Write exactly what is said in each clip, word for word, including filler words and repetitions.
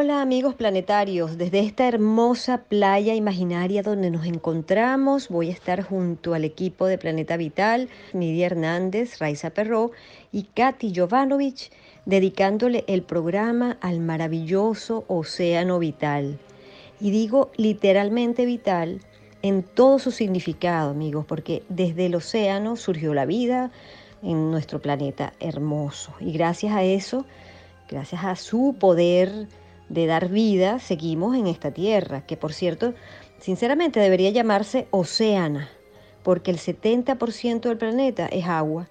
Hola amigos planetarios, desde esta hermosa playa imaginaria donde nos encontramos voy a estar junto al equipo de Planeta Vital, Nidia Hernández, Raiza Perró y Katy Jovanovic, dedicándole el programa al maravilloso océano vital. Y digo literalmente vital en todo su significado, amigos, porque desde el océano surgió la vida en nuestro planeta hermoso. Y gracias a eso, gracias a su poder de dar vida, seguimos en esta tierra, que por cierto, sinceramente debería llamarse Océana, porque el setenta por ciento del planeta es agua.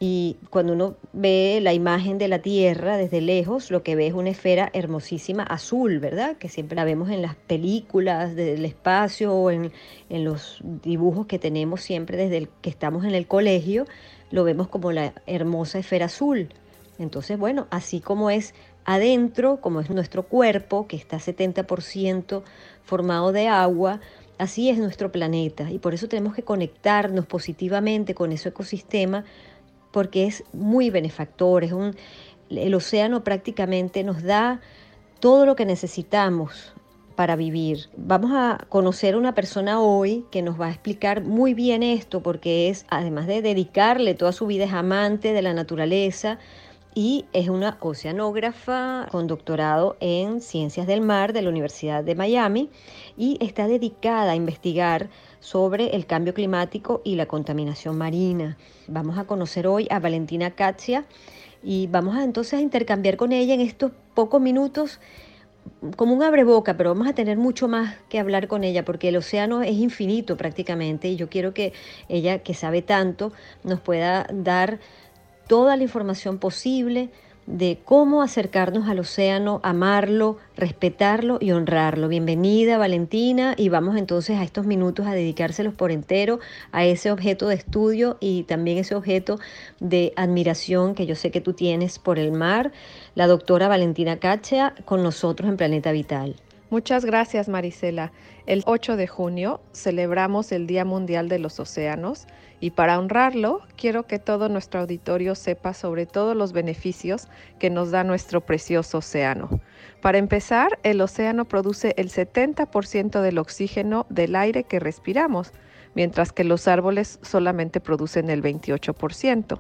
Y cuando uno ve la imagen de la Tierra desde lejos, lo que ve es una esfera hermosísima azul, ¿verdad? Que siempre la vemos en las películas del espacio o en, en los dibujos que tenemos siempre desde el que estamos en el colegio, lo vemos como la hermosa esfera azul. Entonces, bueno, así como es adentro, como es nuestro cuerpo, que está setenta por ciento formado de agua, así es nuestro planeta. Y por eso tenemos que conectarnos positivamente con ese ecosistema, porque es muy benefactor. Es un, el océano prácticamente nos da todo lo que necesitamos para vivir. Vamos a conocer a una persona hoy que nos va a explicar muy bien esto, porque es, además de dedicarle toda su vida, es amante de la naturaleza y es una oceanógrafa con doctorado en Ciencias del Mar de la Universidad de Miami y está dedicada a investigar sobre el cambio climático y la contaminación marina. Vamos a conocer hoy a Valentina Katia y vamos a entonces a intercambiar con ella en estos pocos minutos como un abreboca, pero vamos a tener mucho más que hablar con ella porque el océano es infinito prácticamente y yo quiero que ella, que sabe tanto, nos pueda dar toda la información posible de cómo acercarnos al océano, amarlo, respetarlo y honrarlo. Bienvenida, Valentina, y vamos entonces a estos minutos a dedicárselos por entero a ese objeto de estudio y también ese objeto de admiración que yo sé que tú tienes por el mar, la doctora Valentina Katia, con nosotros en Planeta Vital. Muchas gracias, Marisela. El ocho de junio celebramos el Día Mundial de los Océanos y para honrarlo quiero que todo nuestro auditorio sepa sobre todos los beneficios que nos da nuestro precioso océano. Para empezar, el océano produce el setenta por ciento del oxígeno del aire que respiramos, mientras que los árboles solamente producen el veintiocho por ciento.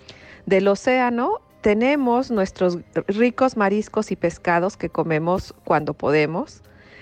Del océano tenemos nuestros ricos mariscos y pescados que comemos cuando podemos.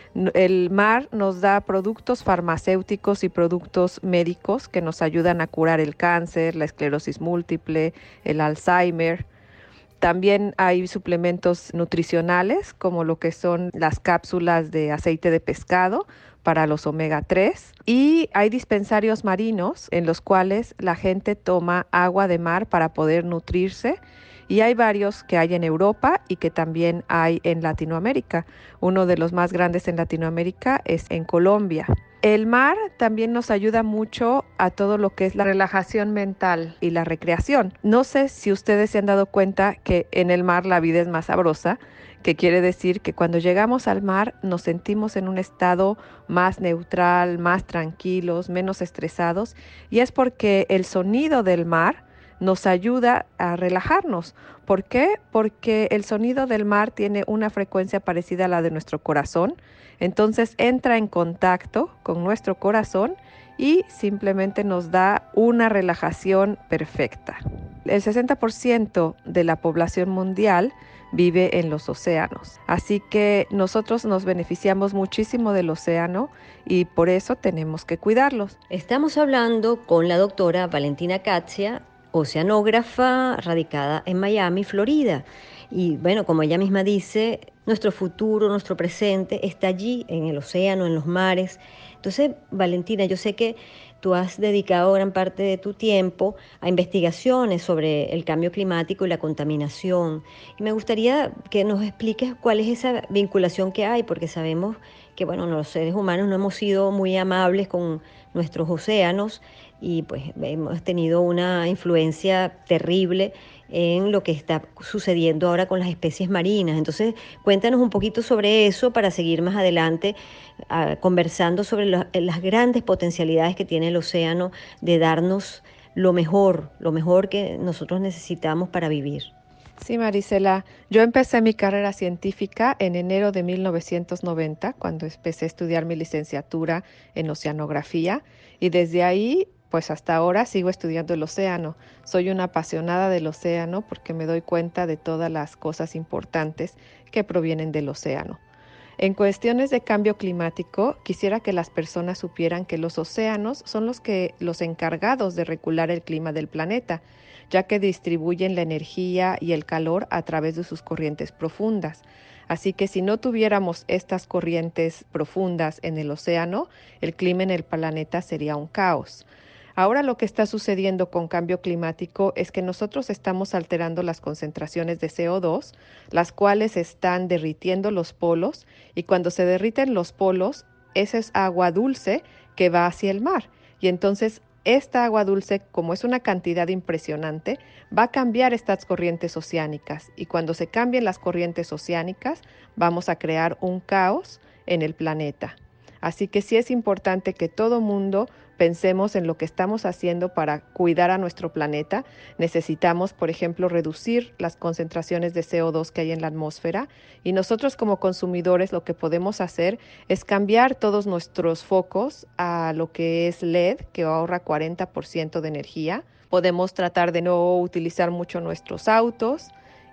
El mar nos da productos farmacéuticos y productos médicos que nos ayudan a curar el cáncer, la esclerosis múltiple, el Alzheimer. También hay suplementos nutricionales como lo que son las cápsulas de aceite de pescado para los omega tres y hay dispensarios marinos en los cuales la gente toma agua de mar para poder nutrirse. Y hay varios que hay en Europa y que también hay en Latinoamérica. Uno de los más grandes en Latinoamérica es en Colombia. El mar también nos ayuda mucho a todo lo que es la relajación mental y la recreación. No sé si ustedes se han dado cuenta que en el mar la vida es más sabrosa, que quiere decir que cuando llegamos al mar nos sentimos en un estado más neutral, más tranquilos, menos estresados, y es porque el sonido del mar nos ayuda a relajarnos. ¿Por qué? Porque el sonido del mar tiene una frecuencia parecida a la de nuestro corazón, entonces entra en contacto con nuestro corazón y simplemente nos da una relajación perfecta. El sesenta por ciento de la población mundial vive en los océanos, así que nosotros nos beneficiamos muchísimo del océano y por eso tenemos que cuidarlos. Estamos hablando con la doctora Valentina Katia, oceanógrafa radicada en Miami, Florida. Y bueno, como ella misma dice, nuestro futuro, nuestro presente está allí, en el océano, en los mares. Entonces, Valentina, yo sé que tú has dedicado gran parte de tu tiempo a investigaciones sobre el cambio climático y la contaminación. Y me gustaría que nos expliques cuál es esa vinculación que hay, porque sabemos que, bueno, los seres humanos no hemos sido muy amables con nuestros océanos y pues hemos tenido una influencia terrible en lo que está sucediendo ahora con las especies marinas. Entonces, cuéntanos un poquito sobre eso para seguir más adelante uh, conversando sobre lo, las grandes potencialidades que tiene el océano de darnos lo mejor, lo mejor que nosotros necesitamos para vivir. Sí, Marisela, yo empecé mi carrera científica en enero de mil novecientos noventa, cuando empecé a estudiar mi licenciatura en oceanografía, y desde ahí, pues hasta ahora sigo estudiando el océano. Soy una apasionada del océano porque me doy cuenta de todas las cosas importantes que provienen del océano. En cuestiones de cambio climático, quisiera que las personas supieran que los océanos son los que los encargados de regular el clima del planeta, ya que distribuyen la energía y el calor a través de sus corrientes profundas. Así que si no tuviéramos estas corrientes profundas en el océano, el clima en el planeta sería un caos. Ahora lo que está sucediendo con cambio climático es que nosotros estamos alterando las concentraciones de C O dos, las cuales están derritiendo los polos, y cuando se derriten los polos, esa es agua dulce que va hacia el mar. Y entonces esta agua dulce, como es una cantidad impresionante, va a cambiar estas corrientes oceánicas. Y cuando se cambien las corrientes oceánicas, vamos a crear un caos en el planeta. Así que sí es importante que todo mundo pensemos en lo que estamos haciendo para cuidar a nuestro planeta. Necesitamos, por ejemplo, reducir las concentraciones de C O dos que hay en la atmósfera, y nosotros como consumidores lo que podemos hacer es cambiar todos nuestros focos a lo que es L E D, que ahorra cuarenta por ciento de energía. Podemos tratar de no utilizar mucho nuestros autos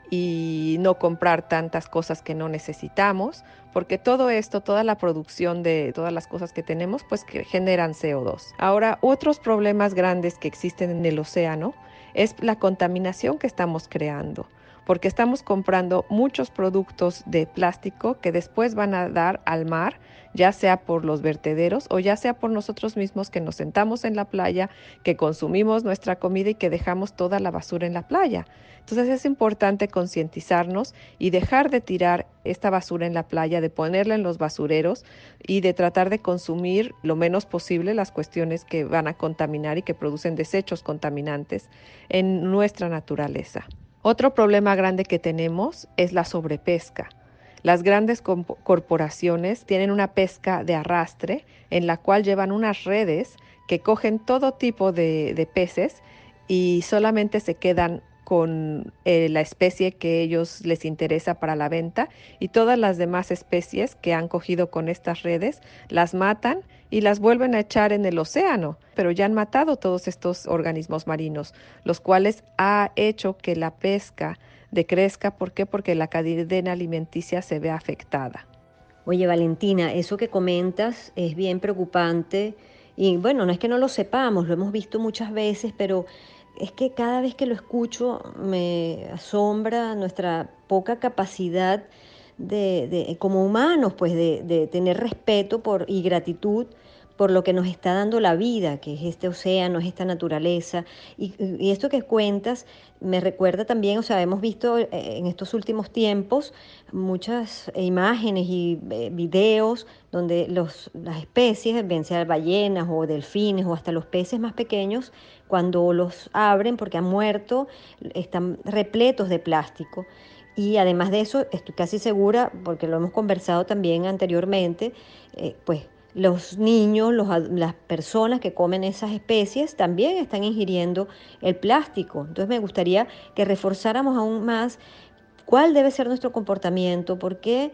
y no comprar tantas cosas que no necesitamos, porque todo esto, toda la producción de todas las cosas que tenemos, pues que generan C O dos. Ahora, otros problemas grandes que existen en el océano es la contaminación que estamos creando, porque estamos comprando muchos productos de plástico que después van a dar al mar, ya sea por los vertederos o ya sea por nosotros mismos, que nos sentamos en la playa, que consumimos nuestra comida y que dejamos toda la basura en la playa. Entonces es importante concientizarnos y dejar de tirar esta basura en la playa, de ponerla en los basureros y de tratar de consumir lo menos posible las cuestiones que van a contaminar y que producen desechos contaminantes en nuestra naturaleza. Otro problema grande que tenemos es la sobrepesca. Las grandes corporaciones tienen una pesca de arrastre en la cual llevan unas redes que cogen todo tipo de, de peces, y solamente se quedan con eh, la especie que ellos les interesa para la venta, y todas las demás especies que han cogido con estas redes las matan y las vuelven a echar en el océano, pero ya han matado todos estos organismos marinos, los cuales ha hecho que la pesca decrezca. ¿Por qué? Porque la cadena alimenticia se ve afectada. Oye, Valentina, eso que comentas es bien preocupante y bueno, no es que no lo sepamos, lo hemos visto muchas veces, pero es que cada vez que lo escucho me asombra nuestra poca capacidad de, de- como humanos, pues de, de tener respeto por, y gratitud por lo que nos está dando la vida, que es este océano, es esta naturaleza. Y, y esto que cuentas me recuerda también, o sea, hemos visto eh, en estos últimos tiempos muchas imágenes y eh, videos donde los, las especies, bien sean ballenas o delfines o hasta los peces más pequeños, cuando los abren porque han muerto, están repletos de plástico. Y además de eso, estoy casi segura, porque lo hemos conversado también anteriormente, eh, pues los niños, los, las personas que comen esas especies también están ingiriendo el plástico. Entonces me gustaría que reforzáramos aún más cuál debe ser nuestro comportamiento, porque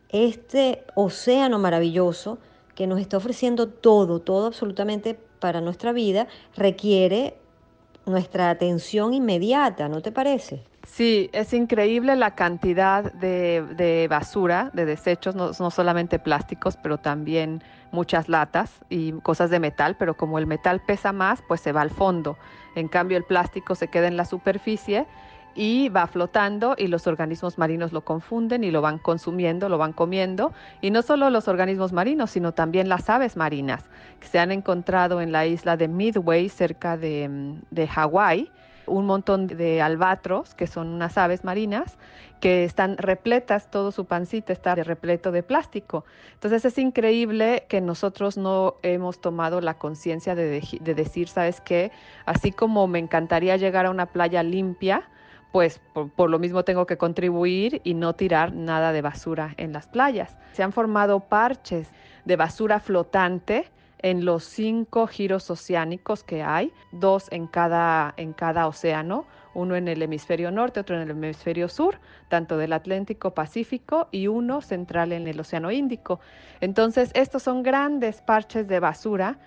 este océano maravilloso que nos está ofreciendo todo, todo absolutamente para nuestra vida, requiere nuestra atención inmediata, ¿no te parece? Sí, es increíble la cantidad de, de basura, de desechos, no, no solamente plásticos, pero también muchas latas y cosas de metal, pero como el metal pesa más, pues se va al fondo. En cambio, el plástico se queda en la superficie y va flotando, y los organismos marinos lo confunden y lo van consumiendo, lo van comiendo. Y no solo los organismos marinos, sino también las aves marinas, que se han encontrado en la isla de Midway, cerca de, mm, de Hawái, un montón de albatros, que son unas aves marinas, que están repletas, todo su pancita está repleto de plástico. Entonces es increíble que nosotros no hemos tomado la conciencia de, de, de decir, ¿sabes qué? Así como me encantaría llegar a una playa limpia, pues por, por lo mismo tengo que contribuir y no tirar nada de basura en las playas. Se han formado parches de basura flotante en los cinco giros oceánicos que hay, dos en cada, en cada océano, uno en el hemisferio norte, otro en el hemisferio sur, tanto del Atlántico Pacífico, y uno central en el Océano Índico. Entonces, estos son grandes parches de basura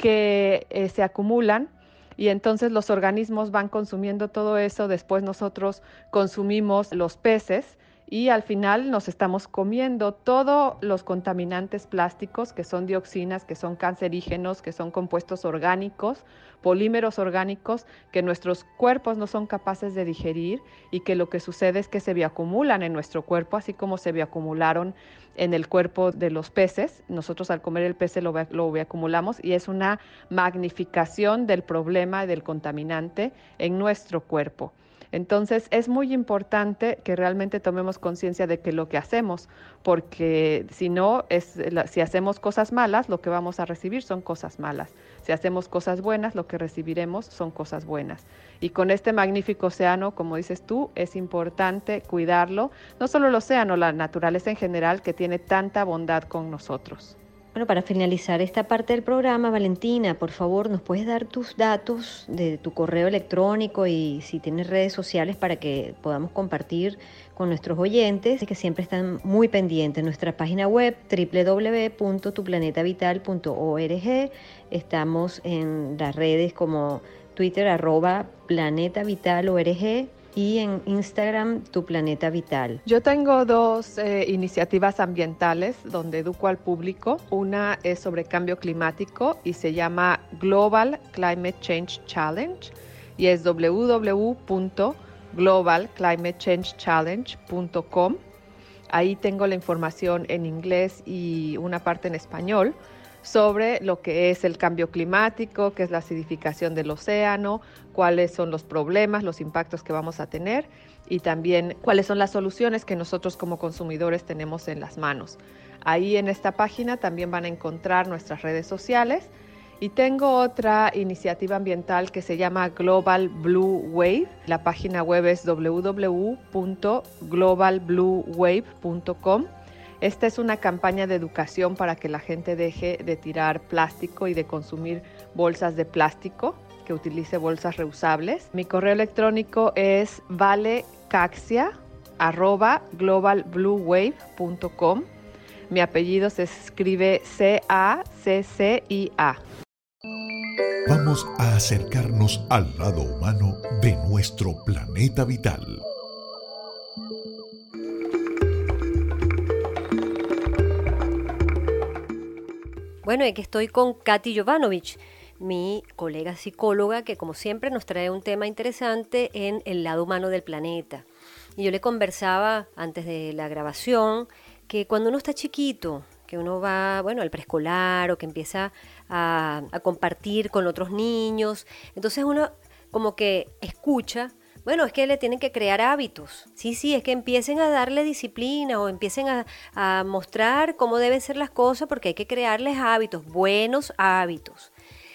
que eh, se acumulan y entonces los organismos van consumiendo todo eso, después nosotros consumimos los peces y al final nos estamos comiendo todos los contaminantes plásticos, que son dioxinas, que son cancerígenos, que son compuestos orgánicos, polímeros orgánicos que nuestros cuerpos no son capaces de digerir y que lo que sucede es que se bioacumulan en nuestro cuerpo, así como se bioacumularon en el cuerpo de los peces. Nosotros al comer el pez lo, lo bioacumulamos y es una magnificación del problema del contaminante en nuestro cuerpo. Entonces es muy importante que realmente tomemos conciencia de que lo que hacemos, porque si no, es, si hacemos cosas malas, lo que vamos a recibir son cosas malas. Si hacemos cosas buenas, lo que recibiremos son cosas buenas. Y con este magnífico océano, como dices tú, es importante cuidarlo, no solo el océano, la naturaleza en general, que tiene tanta bondad con nosotros. Bueno, para finalizar esta parte del programa, Valentina, por favor, ¿nos puedes dar tus datos de tu correo electrónico y si tienes redes sociales para que podamos compartir con nuestros oyentes que siempre están muy pendientes? Nuestra página web doble u doble u doble u punto tu planeta vital punto org. Estamos en las redes como Twitter, arroba Planeta Vital O R G, y en Instagram, Tu Planeta Vital. Yo tengo dos eh, iniciativas ambientales donde educo al público. Una es sobre cambio climático y se llama Global Climate Change Challenge y es doble u doble u doble u punto global climate change challenge punto com. Ahí tengo la información en inglés y una parte en español sobre lo que es el cambio climático, qué es la acidificación del océano, cuáles son los problemas, los impactos que vamos a tener y también cuáles son las soluciones que nosotros como consumidores tenemos en las manos. Ahí en esta página también van a encontrar nuestras redes sociales y tengo otra iniciativa ambiental que se llama Global Blue Wave. La página web es doble u doble u doble u punto global blue wave punto com. Esta es una campaña de educación para que la gente deje de tirar plástico y de consumir bolsas de plástico, que utilice bolsas reusables. Mi correo electrónico es valecaxia arroba global blue wave punto com. Mi apellido se escribe C A C C I A. Vamos a acercarnos al lado humano de nuestro planeta vital. Bueno, aquí estoy con Katy Jovanovic, mi colega psicóloga, que como siempre nos trae un tema interesante en el lado humano del planeta. Y yo le conversaba antes de la grabación que cuando uno está chiquito, que uno va, bueno, al preescolar o que empieza a, a compartir con otros niños, entonces uno como que escucha, bueno, es que le tienen que crear hábitos. Sí, sí, es que empiecen a darle disciplina o empiecen a, a mostrar cómo deben ser las cosas porque hay que crearles hábitos, buenos hábitos.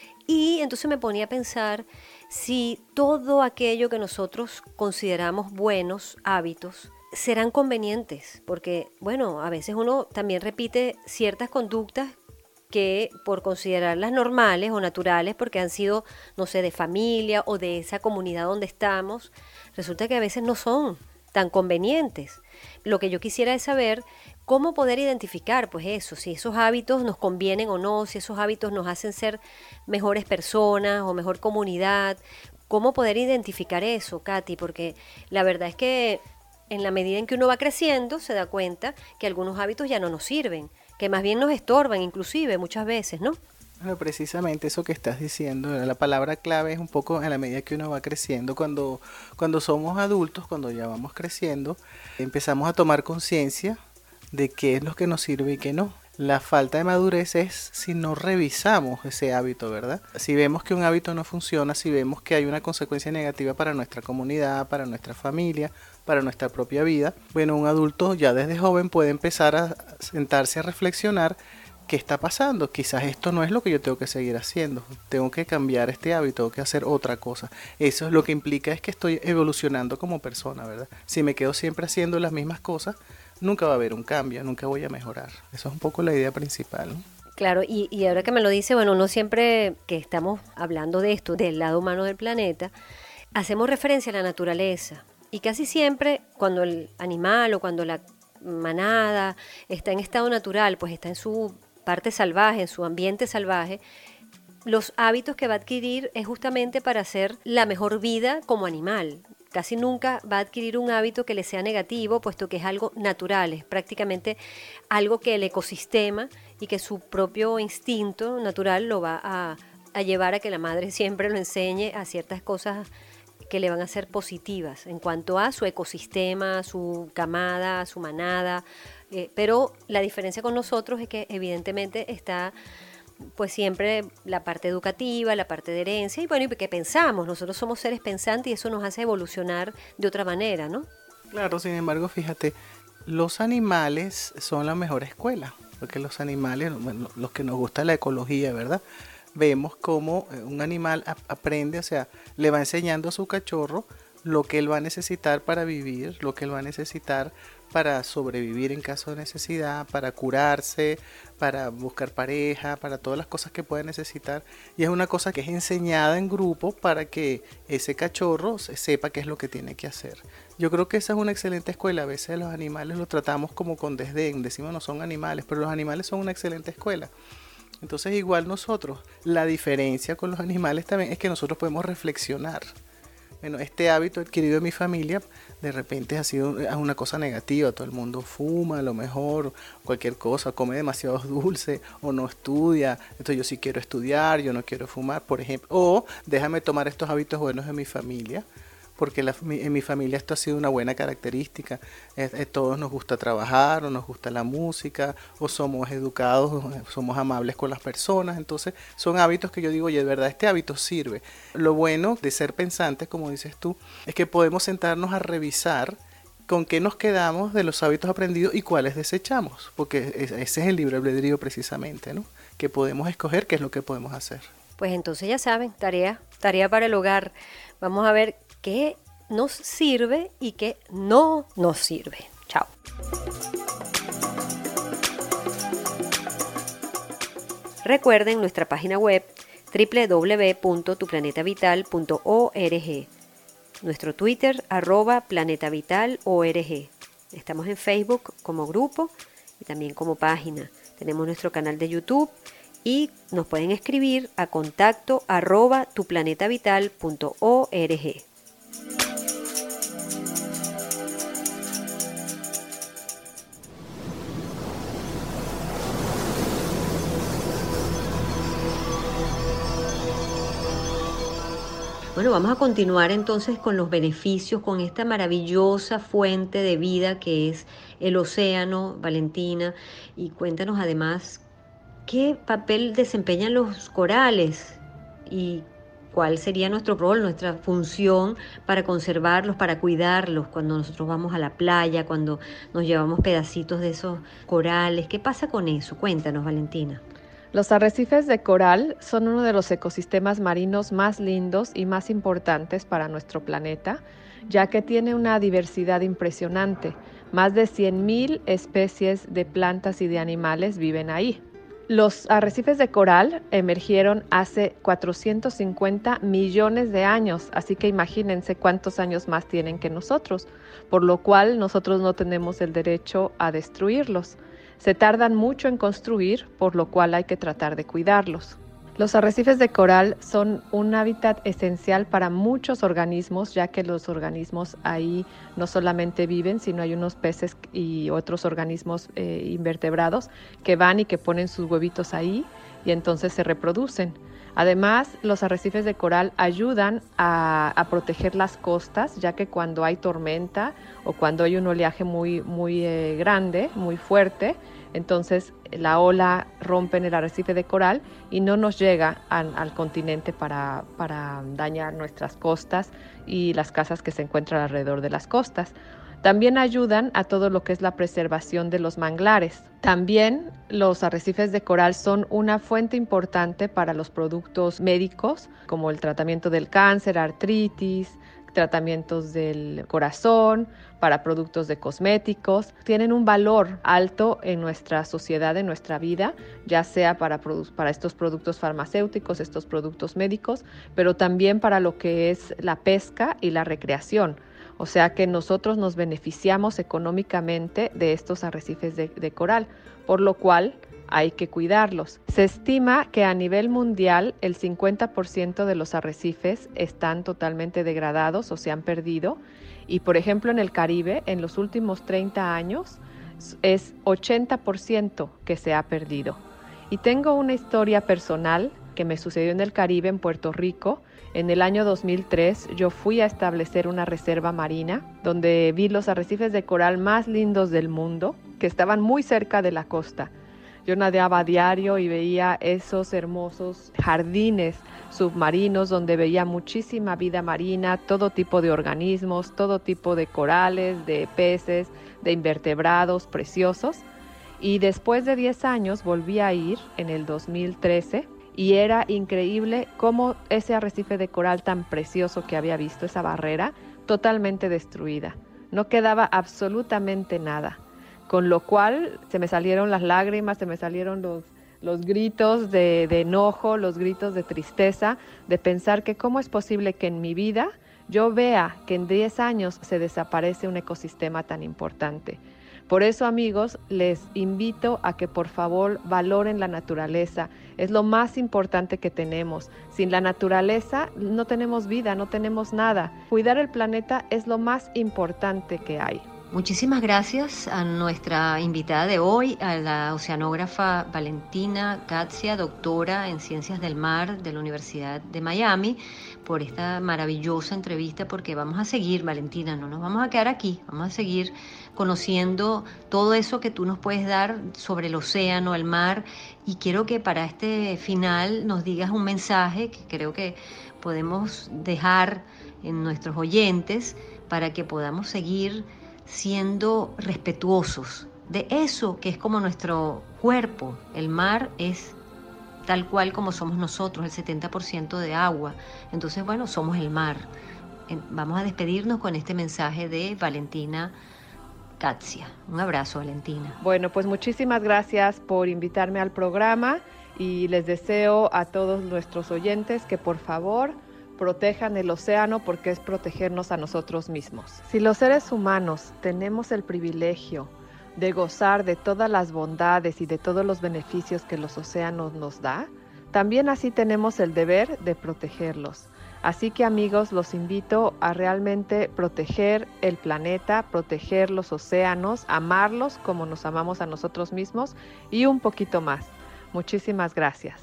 Y entonces me ponía a pensar si todo aquello que nosotros consideramos buenos hábitos serán convenientes, porque, bueno, a veces uno también repite ciertas conductas que por considerarlas normales o naturales, porque han sido, no sé, de familia o de esa comunidad donde estamos, resulta que a veces no son tan convenientes. Lo que yo quisiera es saber cómo poder identificar, pues eso, si esos hábitos nos convienen o no, si esos hábitos nos hacen ser mejores personas o mejor comunidad. ¿Cómo poder identificar eso, Katy? Porque la verdad es que en la medida en que uno va creciendo, se da cuenta que algunos hábitos ya no nos sirven, que más bien nos estorban inclusive muchas veces, ¿no? Bueno, precisamente eso que estás diciendo, la palabra clave es un poco a la medida que uno va creciendo. Cuando, cuando somos adultos, cuando ya vamos creciendo, empezamos a tomar conciencia de qué es lo que nos sirve y qué no. La falta de madurez es si no revisamos ese hábito, ¿verdad? Si vemos que un hábito no funciona, si vemos que hay una consecuencia negativa para nuestra comunidad, para nuestra familia, para nuestra propia vida, bueno, un adulto ya desde joven puede empezar a sentarse a reflexionar qué está pasando. Quizás esto no es lo que yo tengo que seguir haciendo, tengo que cambiar este hábito, tengo que hacer otra cosa. Eso es lo que implica es que estoy evolucionando como persona, ¿verdad? Si me quedo siempre haciendo las mismas cosas, nunca va a haber un cambio, nunca voy a mejorar. Eso es un poco la idea principal, ¿no? Claro, y, y ahora que me lo dice, bueno, no siempre que estamos hablando de esto, del lado humano del planeta, hacemos referencia a la naturaleza. Y casi siempre cuando el animal o cuando la manada está en estado natural, pues está en su parte salvaje, en su ambiente salvaje, los hábitos que va a adquirir es justamente para hacer la mejor vida como animal. Casi nunca va a adquirir un hábito que le sea negativo, puesto que es algo natural, es prácticamente algo que el ecosistema y que su propio instinto natural lo va a, a llevar a que la madre siempre lo enseñe a ciertas cosas que le van a ser positivas en cuanto a su ecosistema, su camada, su manada. Eh, pero la diferencia con nosotros es que evidentemente está pues siempre la parte educativa, la parte de herencia y bueno, y que pensamos, nosotros somos seres pensantes y eso nos hace evolucionar de otra manera, ¿no? Claro, sin embargo, fíjate, los animales son la mejor escuela, porque los animales, bueno, los que nos gusta la ecología, ¿verdad? Vemos cómo un animal aprende, o sea, le va enseñando a su cachorro lo que él va a necesitar para vivir, lo que él va a necesitar para sobrevivir en caso de necesidad, para curarse, para buscar pareja, para todas las cosas que pueda necesitar. Y es una cosa que es enseñada en grupo para que ese cachorro sepa qué es lo que tiene que hacer. Yo creo que esa es una excelente escuela. A veces los animales los tratamos como con desdén, decimos no son animales, pero los animales son una excelente escuela. Entonces igual nosotros, la diferencia con los animales también es que nosotros podemos reflexionar. Bueno, este hábito adquirido en mi familia de repente ha sido una cosa negativa, todo el mundo fuma a lo mejor, cualquier cosa, come demasiado dulce o no estudia, entonces yo sí quiero estudiar, yo no quiero fumar, por ejemplo, o déjame tomar estos hábitos buenos de mi familia, porque la, mi, en mi familia esto ha sido una buena característica, eh, eh, todos nos gusta trabajar, o nos gusta la música, o somos educados, o somos amables con las personas, entonces son hábitos que yo digo, oye, de verdad este hábito sirve. Lo bueno de ser pensantes, como dices tú, es que podemos sentarnos a revisar con qué nos quedamos de los hábitos aprendidos y cuáles desechamos, porque ese es el libre albedrío precisamente, ¿no? Que podemos escoger qué es lo que podemos hacer. Pues entonces ya saben, tarea, tarea para el hogar. Vamos a ver qué nos sirve y qué no nos sirve. Chao. Recuerden nuestra página web doble u doble u doble u punto tu planeta vital punto org, nuestro Twitter arroba planetavitalorg. Estamos en Facebook como grupo y también como página. Tenemos nuestro canal de YouTube y nos pueden escribir a contacto arroba tu planeta vital punto org. Bueno, vamos a continuar entonces con los beneficios, con esta maravillosa fuente de vida que es el océano, Valentina. Y cuéntanos además qué papel desempeñan los corales y cuál sería nuestro rol, nuestra función para conservarlos, para cuidarlos cuando nosotros vamos a la playa, cuando nos llevamos pedacitos de esos corales. ¿Qué pasa con eso? Cuéntanos, Valentina. Los arrecifes de coral son uno de los ecosistemas marinos más lindos y más importantes para nuestro planeta, ya que tiene una diversidad impresionante. Más de cien mil especies de plantas y de animales viven ahí. Los arrecifes de coral emergieron hace cuatrocientos cincuenta millones de años, así que imagínense cuántos años más tienen que nosotros, por lo cual nosotros no tenemos el derecho a destruirlos. Se tardan mucho en construir, por lo cual hay que tratar de cuidarlos. Los arrecifes de coral son un hábitat esencial para muchos organismos, ya que los organismos ahí no solamente viven, sino hay unos peces y otros organismos eh, invertebrados que van y que ponen sus huevitos ahí y entonces se reproducen. Además, los arrecifes de coral ayudan a, a proteger las costas, ya que cuando hay tormenta o cuando hay un oleaje muy, muy eh, grande, muy fuerte, entonces la ola rompe en el arrecife de coral y no nos llega al, al continente para, para dañar nuestras costas y las casas que se encuentran alrededor de las costas. También ayudan a todo lo que es la preservación de los manglares. También los arrecifes de coral son una fuente importante para los productos médicos, como el tratamiento del cáncer, artritis, tratamientos del corazón, para productos de cosméticos. Tienen un valor alto en nuestra sociedad, en nuestra vida, ya sea para, produ- para estos productos farmacéuticos, estos productos médicos, pero también para lo que es la pesca y la recreación. O sea que nosotros nos beneficiamos económicamente de estos arrecifes de, de coral, por lo cual hay que cuidarlos. Se estima que a nivel mundial el cincuenta por ciento de los arrecifes están totalmente degradados o se han perdido. Y por ejemplo en el Caribe, en los últimos treinta años, es ochenta por ciento que se ha perdido. Y tengo una historia personal que me sucedió en el Caribe, en Puerto Rico. En el año dos mil tres yo fui a establecer una reserva marina donde vi los arrecifes de coral más lindos del mundo, que estaban muy cerca de la costa. Yo nadeaba a diario y veía esos hermosos jardines submarinos donde veía muchísima vida marina, todo tipo de organismos, todo tipo de corales, de peces, de invertebrados preciosos. Y después de diez años volví a ir en el dos mil trece y era increíble cómo ese arrecife de coral tan precioso que había visto, esa barrera, totalmente destruida. No quedaba absolutamente nada. Con lo cual se me salieron las lágrimas, se me salieron los, los gritos de, de enojo, los gritos de tristeza, de pensar que cómo es posible que en mi vida yo vea que en diez años se desaparece un ecosistema tan importante. Por eso, amigos, les invito a que por favor valoren la naturaleza. Es lo más importante que tenemos. Sin la naturaleza no tenemos vida, no tenemos nada. Cuidar el planeta es lo más importante que hay. Muchísimas gracias a nuestra invitada de hoy, a la oceanógrafa Valentina Katzia, doctora en Ciencias del Mar de la Universidad de Miami, por esta maravillosa entrevista, porque vamos a seguir, Valentina, no nos vamos a quedar aquí, vamos a seguir conociendo todo eso que tú nos puedes dar sobre el océano, el mar, y quiero que para este final nos digas un mensaje que creo que podemos dejar en nuestros oyentes para que podamos seguir siendo respetuosos de eso que es como nuestro cuerpo. El mar es tal cual como somos nosotros, el setenta por ciento de agua. Entonces, bueno, somos el mar. Vamos a despedirnos con este mensaje de Valentina Katzia. Un abrazo, Valentina. Bueno, pues muchísimas gracias por invitarme al programa y les deseo a todos nuestros oyentes que por favor protejan el océano, porque es protegernos a nosotros mismos. Si los seres humanos tenemos el privilegio de gozar de todas las bondades y de todos los beneficios que los océanos nos da, también así tenemos el deber de protegerlos. Así que, amigos, los invito a realmente proteger el planeta, proteger los océanos, amarlos como nos amamos a nosotros mismos y un poquito más. Muchísimas gracias.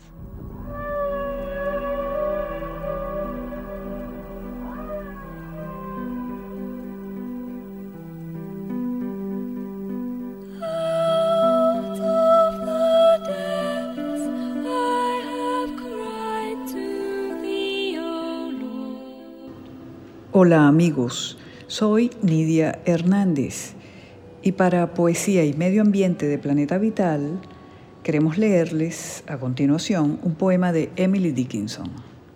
Hola amigos, soy Nidia Hernández y para Poesía y Medio Ambiente de Planeta Vital queremos leerles a continuación un poema de Emily Dickinson.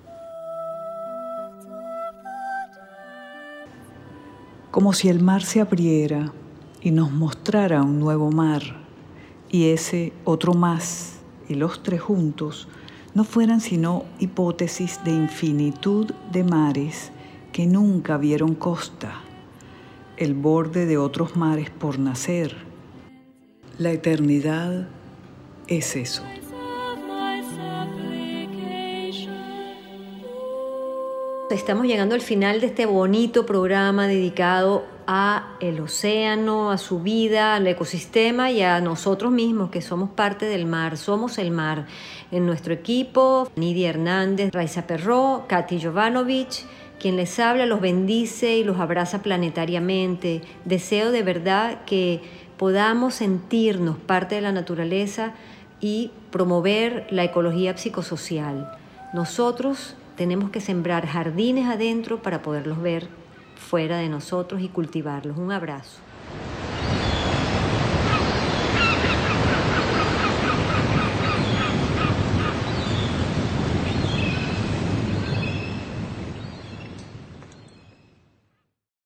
Como si el mar se abriera y nos mostrara un nuevo mar, y ese otro más y los tres juntos no fueran sino hipótesis de infinitud de mares que nunca vieron costa, el borde de otros mares por nacer. La eternidad es eso. Estamos llegando al final de este bonito programa dedicado a el océano, a su vida, al ecosistema y a nosotros mismos que somos parte del mar, somos el mar. En nuestro equipo, Nidia Hernández, Raiza Perró, Katy Jovanovic, quien les habla, los bendice y los abraza planetariamente. Deseo de verdad que podamos sentirnos parte de la naturaleza y promover la ecología psicosocial. Nosotros tenemos que sembrar jardines adentro para poderlos ver fuera de nosotros y cultivarlos. Un abrazo.